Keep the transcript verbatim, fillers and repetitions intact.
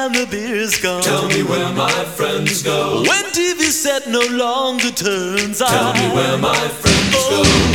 and the beer's gone. Tell me where my friends go. When T V set no longer turns on. Tell me where my friends oh, go.